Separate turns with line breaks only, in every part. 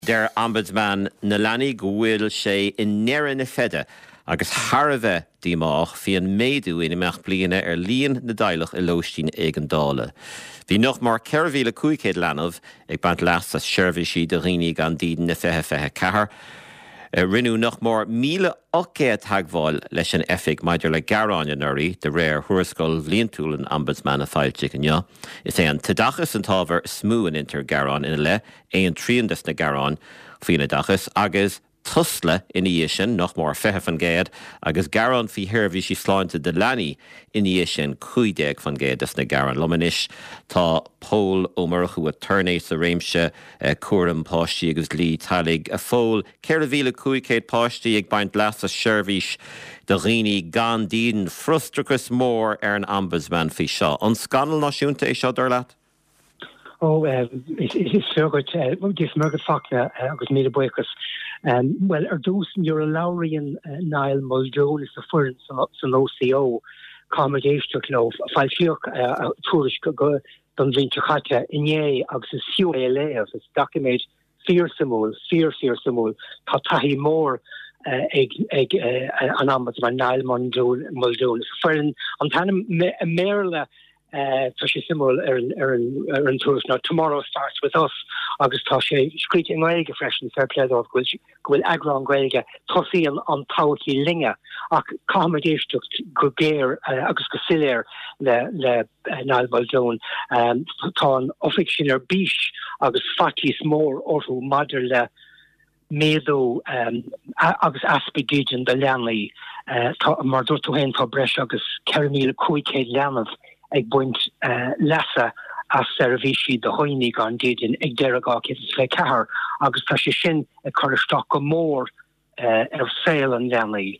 Der ombudsman na Lani go bhfuil sé in neireann na fede agus Harbheith díomach hí an méadú in imeach bliana líon na daileach I lóistín ag an dála. Bhí noch mar 4,500 leanamh ag bant leas a seirbhísí do rií gan dín na fethe cethar. Rinú noch mór 1,800 tagháil leis an effig maidir le Garán anuraí de réir thuairscoil bhliantúil an ombudsman a fáilte gneo. Is é an tadachas an tábhar smú an inter Garán ina le é an tríondas na Garán faoina dachas agus tusla in sin noch mór fethe fan géad agus Garán fi hirhí sí sláinte de Lani in sin 15 fan géad na Garán lomanis tá pól ómarchu a turnéis a réimse cuaram páistí agus lí talig a fól 4,500 páistí ag baint leas a seirbhís de rií gan dín frustrachas mór an ombudsman fi seo. An scanal náisiúnta é seo dar leat?
Is good. This Margaret Faulkner agus made a boycott. Well, Ardúsin you're a Lowrian Niall Muldoon is the first an OCO accommodation club. Falfiok tourish go done vintage hatta inye agus CULA as document fearsomul tatahi more eg an ombudsman Niall Muldoon for an tanam merla Simul an tours. Now tomorrow starts with us. August Tasha screeching Gaelga fresh and fair play of will agron Gaelga Tossi on Tauki Linga accommodation to Gear August Cassillair le Niall Muldoon ton offiction or bish August Fatis more or mother le Medo agus aspidigen the Lanley Mardor to hen to bresh August Caramel Kuike Lanav ag buint lesa as servishi de hoinig an didin ag deragach is le cehar agus tá sé sin ag chuirteach go mór saoil an Lanley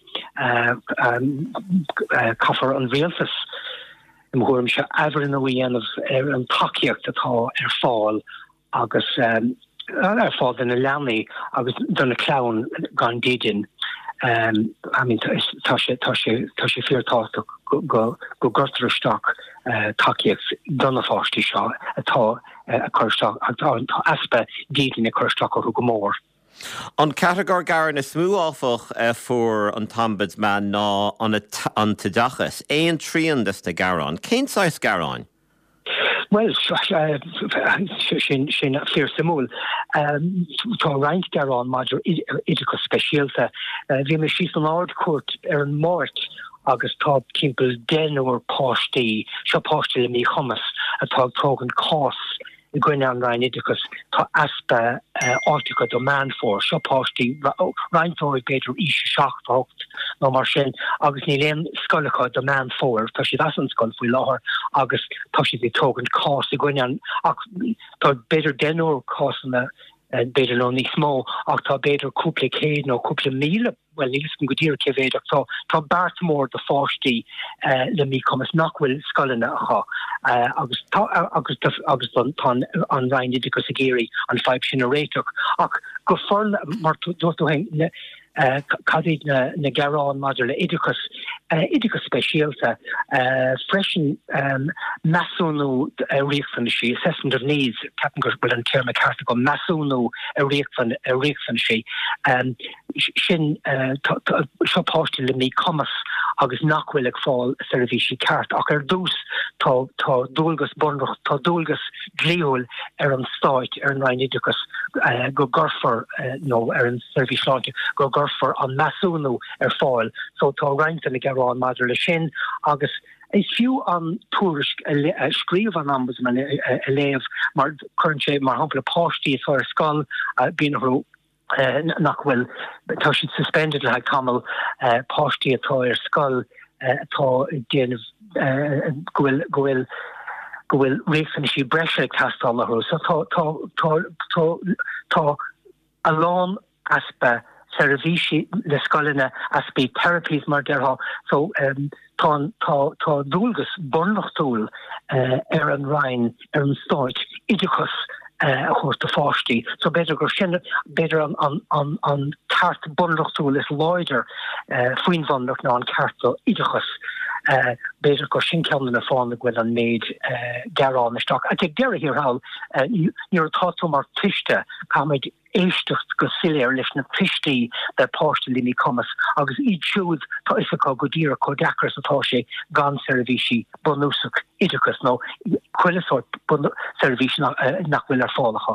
caffar an rialtas mhuaim se ever in a weanamh an takeíocht atá fáil agus fáil in a Lanley agus donna clown gan didin. I mean, Tasha feartá go gurtarstock takeíocht donna fáistí seo atá a chuirteach atá aspa dídin a chuirteach ó go mór.
An category garan is smú áfach for an ombudsman ná an tadachas éon tríondas de Garán. Cén sais Garán?
Well, sin fear samúl. Tá reint Garán maidir idircha speisialta. Bhí me sí an ardcourt an mort agus tá timppel den or páistí, seo páistí le mí chumas atá tógan cás I gwine an rein idirchas tá aspa ática do man for seo páistí reintóid beidir ise seachtácht nó mar sin agus ní léon scoilecha do man for tá si as an scoil faoi láthair agus tá si tógan cás I gwine an tá beidir den or cásanna beidir lo ní smó ach tá beidir cúpla céad nó cúpla míle well nílas go dtír cevéideach tá bart mór de fáistí le mí chumas nachhfuil scoilena agus tá an rein idirchas a géirí an feib sin a réiteach ach go forl mar dúirtú hen cadid na Garán maidir le idirchas speisialta freisin masúnú riachfan sí assessment of needs Captain Gurbil an term McCarthy go masúnú riachfan sí sin seo páistí le mí chumas agus nachhfuil ag fáil servisi ceart ach dús tá dúlgus bunrach tá dúlgus gléúil an stáit an rein idirchas go gurfar nó an service láinte go gurfar an masúnú fáil so tá reint na Garán maidir le sin agus is fiú an túris scríomh an ombudsman a léamh mar chuann sé mar hampla páistí ar scoil bíonarú nachhfuil tá si suspended le camel páistí atá ar scoil tá déanamh gohfuil réifan sí breise tastal lerú so tá a lán aspa servisi le scoilena aspa therapies mar derha so tá dúlgus bunnachtúil an rein an stáit idirchas a chuirta fáistí so beidir gur sin beidir an ceart bunnachtúil is leidir faoin bhannach ná an ceartta idirchas beidir go sin ceanna na fáinna bhfuil an méid Garán isteach. A deir hir hall níor táú mar tuiste cáid éistecht go siléir leis na pistí de páiste limi commas agus í siúd tá isá go díra có dechar atá sé gan servisi bonúsach idechas nó chuileáid servisi nachhfuil ar fálacha.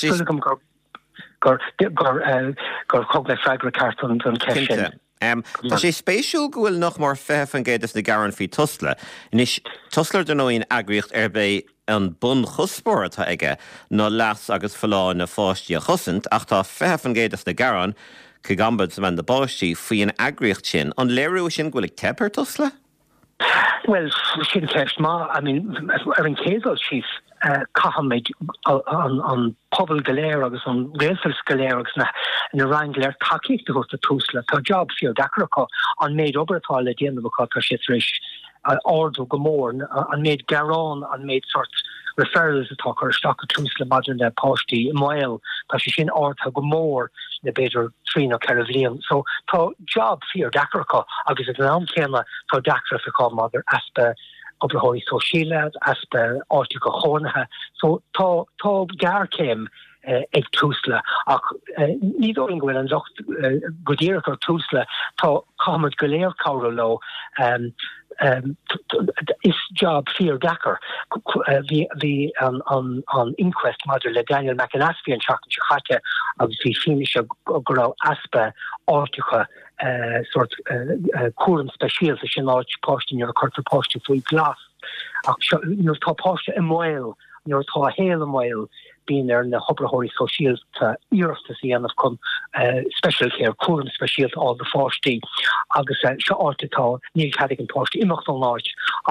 Gur cogna freigra carton an ceisisin.
Tá sé spéisiúil gohfuil nach mar fefan géidir na garan fí Tusla. Inis Tuslar den nóíon agriocht bé an bun chuspóir tá aige nó leas agus falláin na fáistí a chusint ach tá fefan géidir na garan chu gambad sa man de báistí faoin agriocht sin an léirú sin gohfuil tepper Tusla?
Well, sin ceist má, I mean, ar an céadal síos cahamid an pobl galéir agus an réalfils galéir agus na rangléir takeíocht go a Tusla. Tá job fiú dachracha an méid obertá le déanamh tá sé éis ordú go mór an méid garrán an méid sort referrals atá chu sta a Tusla maidir le páistí mail tá sé sin ortha go mór na beidir trí nó ceirblion. So tá job fiú dachracha agus an am chéna tá dachracha maidir aspa obrahóí sosiile aspa áirtí go chónathe. So tá gar céim ag Tusla ach ní dóing bhfuil an locht godíach ar Tusla tá cámad go léir cabhra lo is job fear Dakar the on inquest mother le Daniel McAnaspy and Chuck Chate of the finish go aspa ortucha sort current special the large post in your quarter post for glass your top post a mile your top hail a mile being there in the Hobrahori social years to see and of come special care current special all the 40 agus short Neil Cadigan post imach large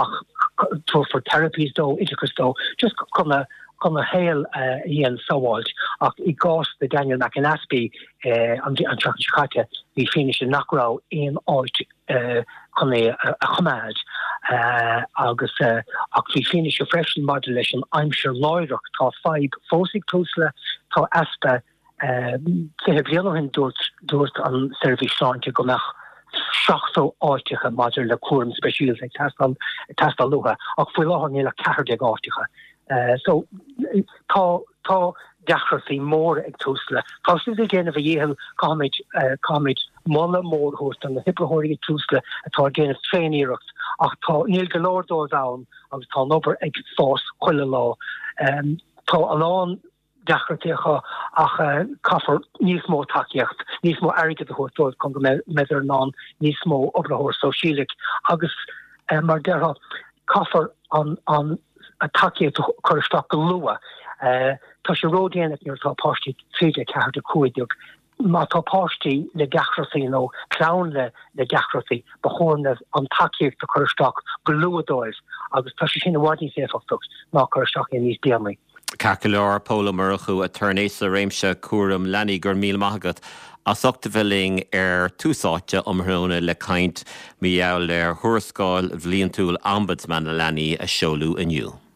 for therapies though intercourse though just come a hail Ian Sawald I got the Daniel McAnaspy and Chuck Chikata we finished in Knockrow in Alt a Hamad agus we finish a fresh modulation I'm sure Lloydrock tá 5 fósig Tusla tá aspa hin dúirt an service sáinte go nach seachú áiticha maidir le cuam speisiúil ag testal luha ach fuil láhan le ceirde áiticha so tá deachraí mór ag Tusla tá si géanana bh dhéhil cáid molla mór host an na hibrahóí Tusla atá géanana féiníirecht ach tá níl go láirdó dám agus tá nobar ag fás chuile lá tá an dachratícha ach caafar níos mó takeíocht níos mó airige a thuirtóid chun go meidir ná níos mó obrahór sosiílig agus mar deartha caafar an a takeíocht chuirsta go lua tá sé ródéanaach níor tá páistí tríide ceart a cuaideog má tá páistí le gachrasaí nó clán le gachrasaí ba chóirna an takeíocht a chuirsta go luadóir agus tá sé sin bhhaidní séfachtach ná chuirsta in níos déanaí.
Cacaláir Póla Murchu a turnéis a réimse cuam lenaí gur míl maigat a sochtafelling túsáte omhrúna le caint míall thurascáil bhlíonn túil ombudsman a lenaí a seolú inniu.